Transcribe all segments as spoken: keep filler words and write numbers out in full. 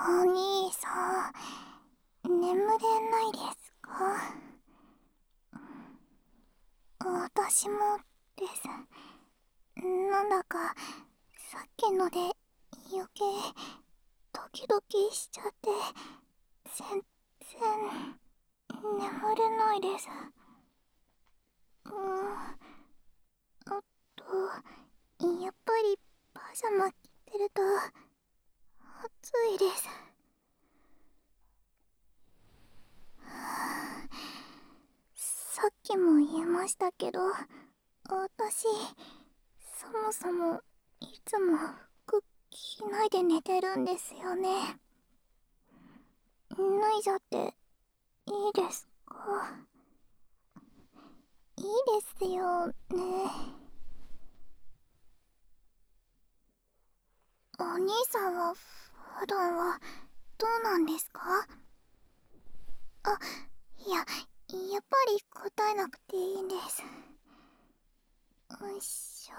お兄さん、眠れないですか？私もです。なんだかさっきので余計ドキドキしちゃって全然眠れないです。うーん、あとやっぱりパジャマ着てると暑いです。さっきも言いましたけど、私そもそもいつも服着ないで寝てるんですよね。脱いじゃっていいですか？いいですよね。お兄さんは普段はどうなんですか？あ、いや、やっぱり答えなくていいんです。よいしょ。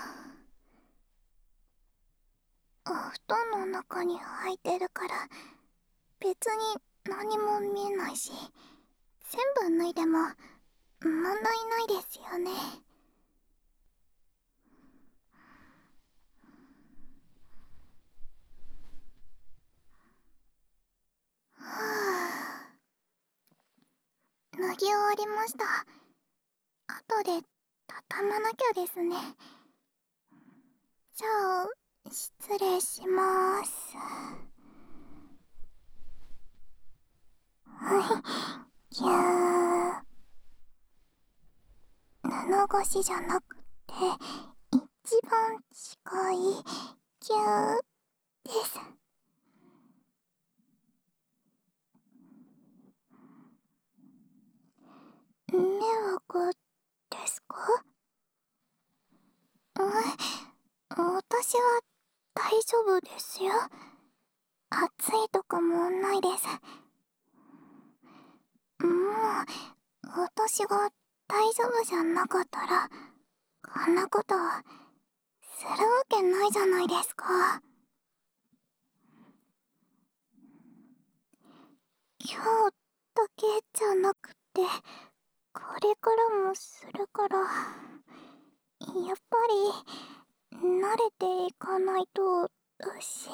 お布団の中に入ってるから別に何も見えないし、全部脱いでも問題ないですよね。はぁ、脱ぎ終わりました。後で畳まなきゃですね。じゃあ失礼しまーす。はい、ぎゅー。布越しじゃなくて一番近いぎゅーです。迷惑ですか？うん、私は大丈夫ですよ。暑いとかもないです。もう私が大丈夫じゃなかったらこんなことするわけないじゃないですか。今日だけじゃなくてこれからもするから、やっぱり慣れていかないとだし。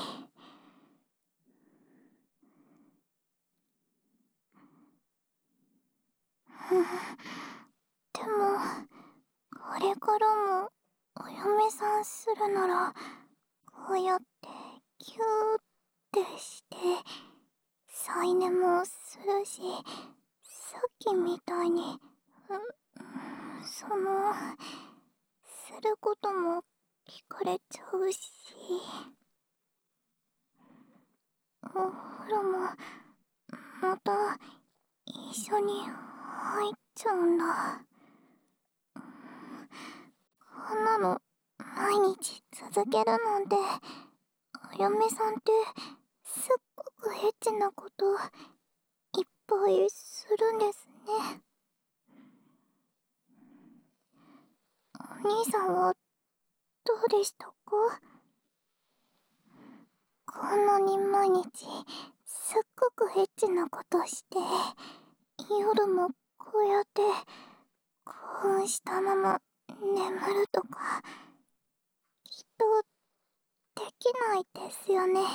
でもこれからもお嫁さんするならこうやってギューってして添い寝もするし、さっきみたいにうそのすることも聞かれちゃうし、お風呂もまた一緒に入っちゃうんだ。こんなの毎日続けるなんて、お嫁さんってすっごくエッチなこといっぱいするんですね。お兄さんはどうでしたか？こんなに毎日すっごくエッチなことして夜もこうやって興奮したまま眠るとかきっとできないですよね。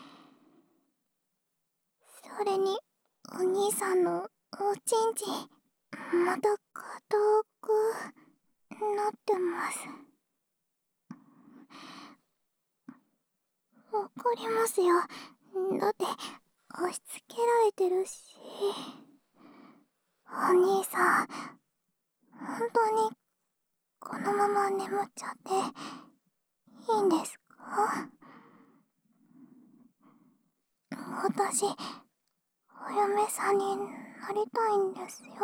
それにお兄さんのおちんちんまた硬くなってます。わかりますよ。だって押し付けられてるし。お兄さん本当にこのまま眠っちゃっていいんですか？私お嫁さんになりたいんですよ。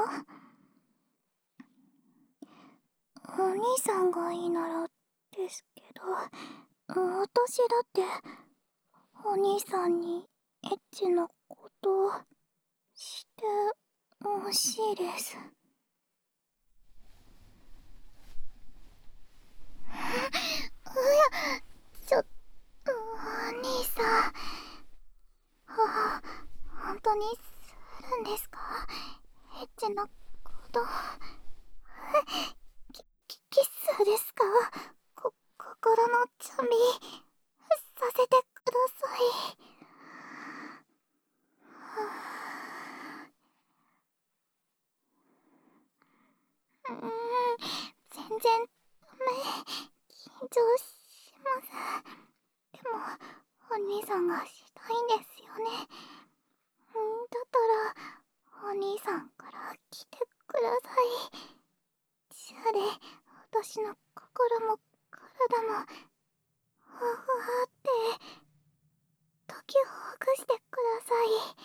お兄さんがいいならですけど、私だってお兄さんにエッチなことしてほしいです。いや、ちょっとお兄さん、 にするんですか？エッチなことキキキスですか？こ心の準備させてください。うーん、全然ダメ。緊張します。でもお兄さんがしたいんですよね。んだったらお兄さんから来てください。シャで私の心も体もふわふわって解きほぐしてください。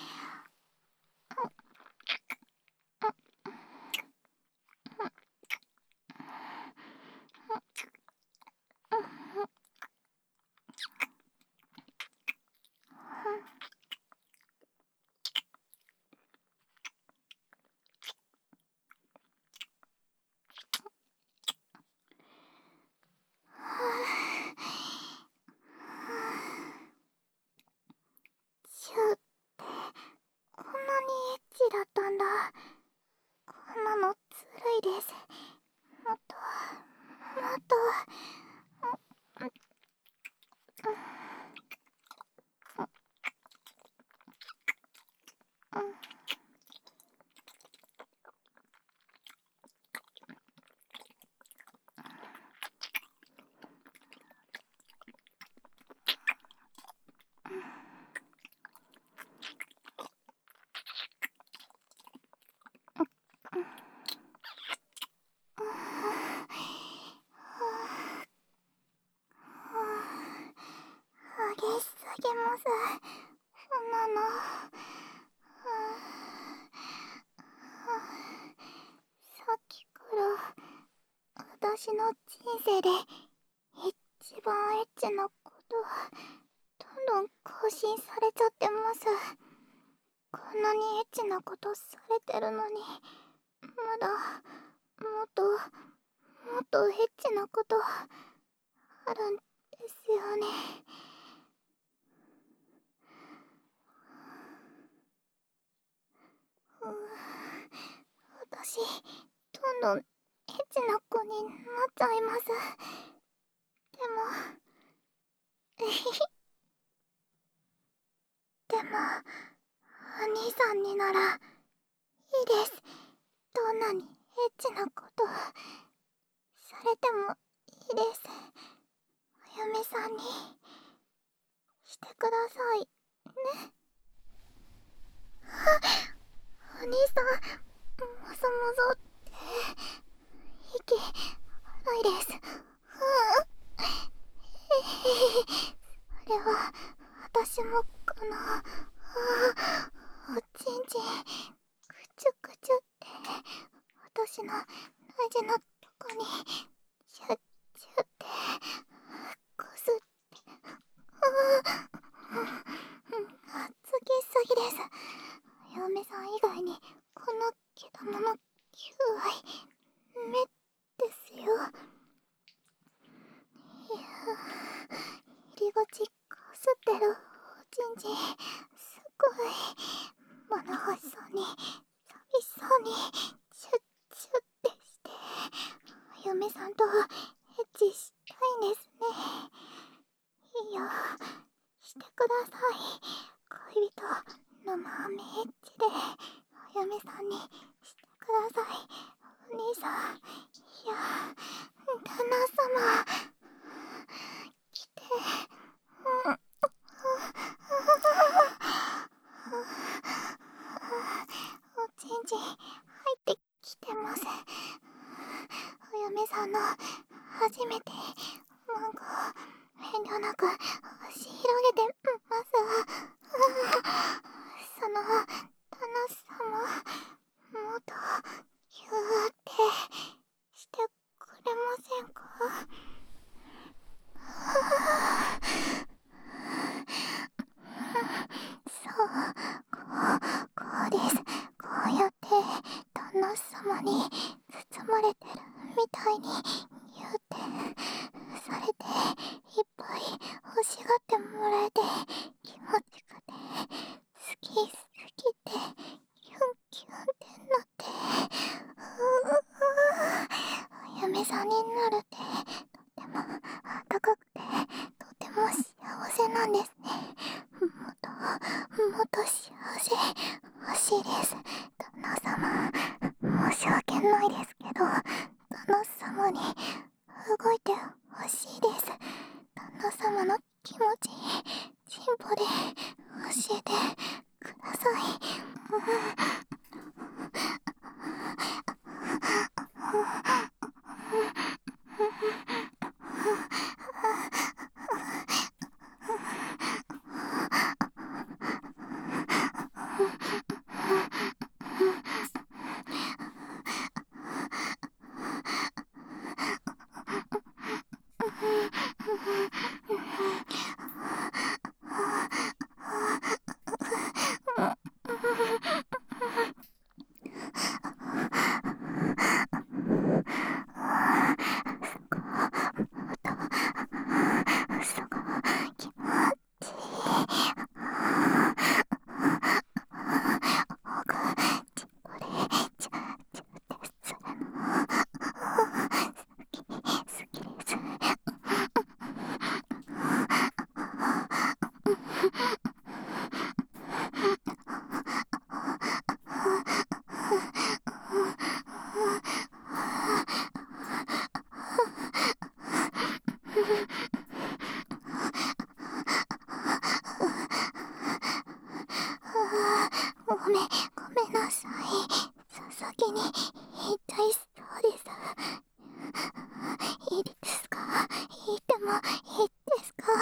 シュってこんなにエッチだったんだ。こんなのずるいです。もっともっと激しすぎます。そんなの。さっきから私の人生で一番エッチなことどんどん更新されちゃってます。こんなにエッチなことされてるのにまだもっともっとエッチなことあるんですよね。うー私どんどんエッチな子になっちゃいます。でもえひひでもお兄さんにならいいです。どんなにエッチなことされてもいいです。お嫁さんにしてくださいね。お兄さんもぞもぞって息荒いです。うんえへへそれは私もこのおちんちんくちゅくちゅって私の大事なとこにチュッチュッってこすってあつきすぎです。嫁さん以外にこの毛玉のきゅうわい目ですよ。いや入り口こすってるおちんちんすごい物欲しそうに寂しそうにチュッチュッってしてお嫁さんとエッチしたいんですね。いいよしてください。恋人のまめエッチでお嫁さんにしてください。お兄さんいや旦那様来てうんおちんちん入ってきてます。お嫁さんの初めてマンゴー遠慮なく押し広げてます。その旦那様もっとギューってしてくれませんか？そうこうこうです。こうやって旦那様に包まれてるみたいにギューってされていっぱい欲しがってもらえて気持ちくて好き好きってともっと幸せ欲しいです。旦那様、申し訳ないですけど、旦那様に動いて欲しいです。旦那様の気持ち、チンポで教えてください。ごめん、ごめんなさい。先に言いたいそうです。いいですか？言ってもいいですか？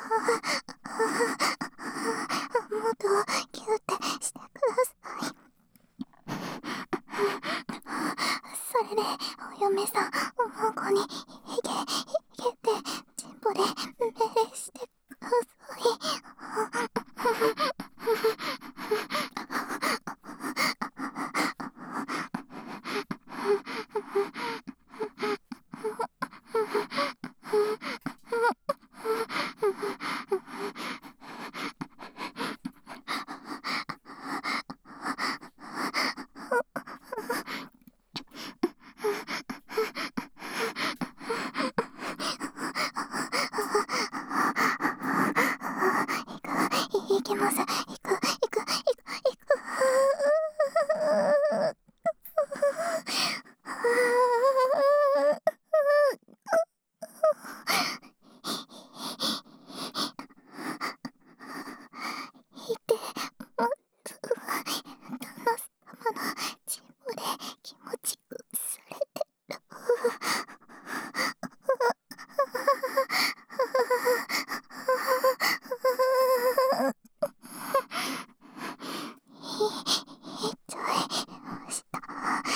もっとキューってしてください。それでお嫁さんお孫にヒゲヒゲってチンポで命令してください。行きます。行く、行く、行く、行く。いてます。旦那様のチンポで気持ちくされてる。いっちゃいました。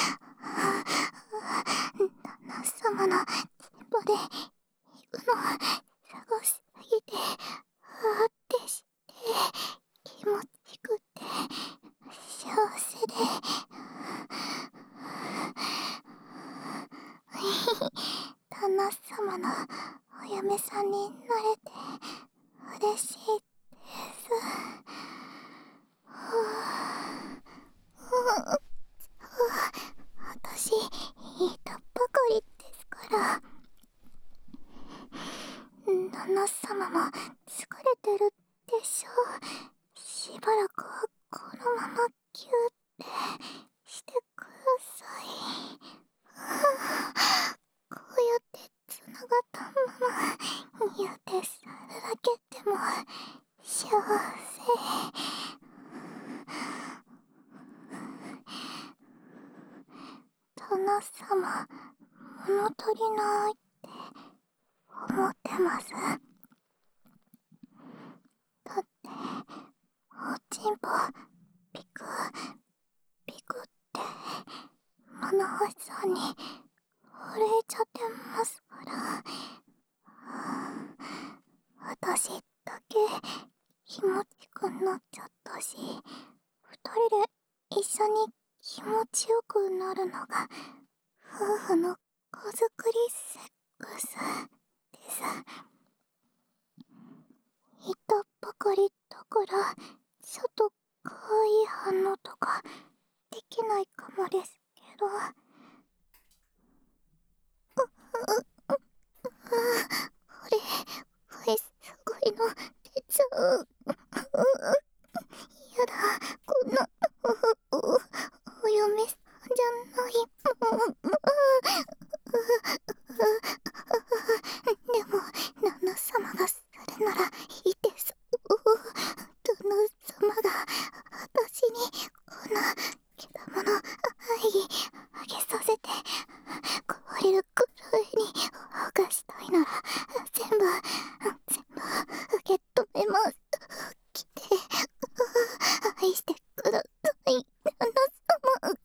旦那様のチンポで行くの探しすぎてあーってして気持ちくて幸せで旦那様のお嫁さんになれて嬉しいです。私言ったばかりですから。旦那様も疲れてるでしょう。しばらくはこのままキューってしてください。こうやってつながったままニューってするだけでも幸せ。旦那様、物足りないって思ってます。だっておちんぽピクピクって物干しさんに震えちゃってますから。私だけ気持ちくなっちゃったし、二人で一緒に気持ちよくなるのが夫婦の子作りセックスです。言ったばかりだからちょっと可愛い反応とかできないかもですけど、これこれすごいの出ちゃう。 やだ、こんなお、お、お嫁さんじゃないもん。でも旦那様がするならいいです。旦那様が私にこんなけだもの愛あげさせて壊れるくらいに犯したいなら全部全部受け止めます。来て愛してください、旦那様。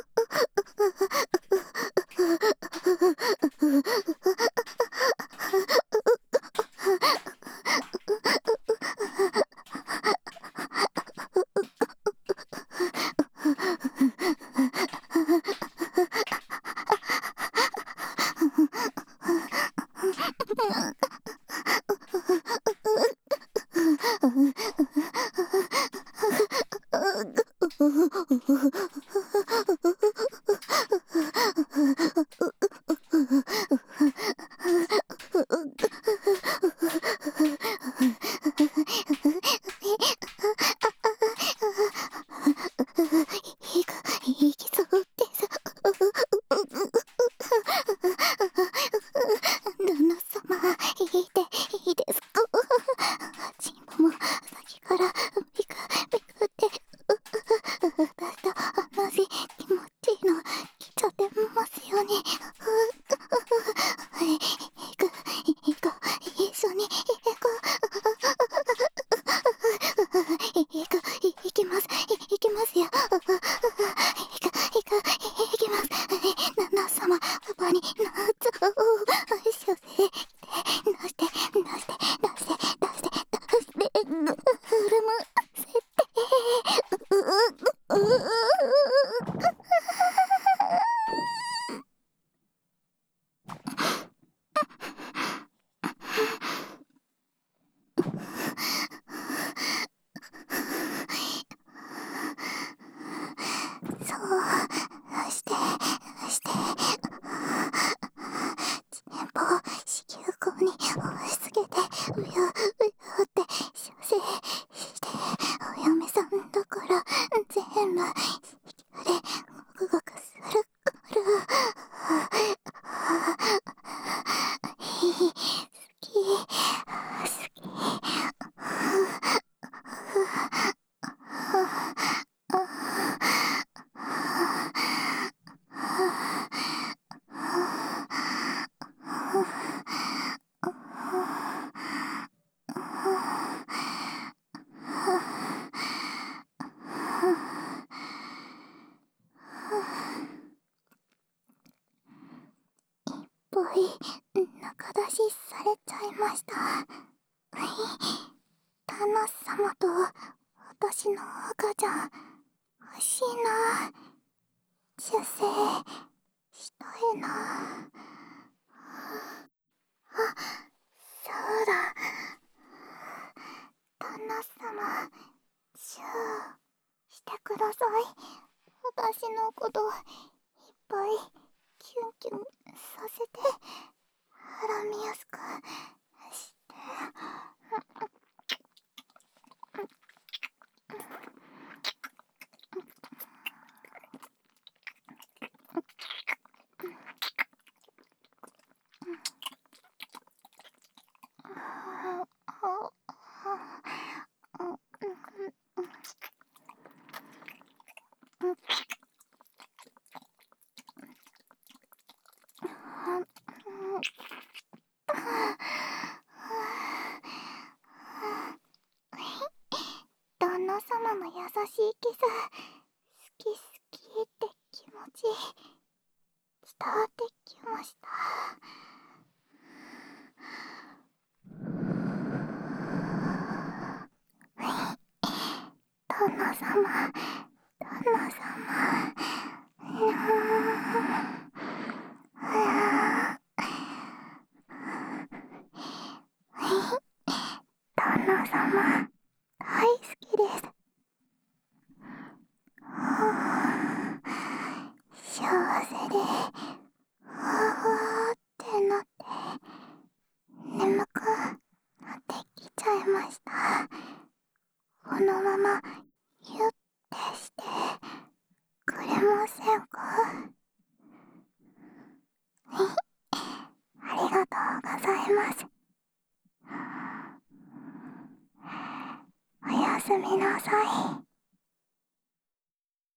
いく、いきそうです。旦那様、いいで、いいですか。チンポも先からビクビクって私と同じ気持ちの来ちゃってますよね。いく、いく、一緒に行こう。いく、いきます、いきますよ。いく、いく、いきます。旦那様、パパに夏を射精して出して、出して、出して、出して、出して、くるませて、ううううそうしてして、ちねんぽを子宮口に押し付けてうやうやって射精してお嫁さんだから全部子宮でゴクゴクするから好き好き。ぽい中出しされちゃいました。旦那様と私の赤ちゃん欲しいな。出世したいな。あ、そうだ。旦那様、チューしてください。私のこといっぱいキュンキュンさせて、絡みやすくして。旦那様の優しいキス、好き好きって気持ち伝わってきました。旦那様、旦那様、いや旦那様、大好きです。幸せで、ふわふわってなって、眠くなってきちゃいました。 まゆってしてくれませんか？ありがとうございます。おやすみなさい。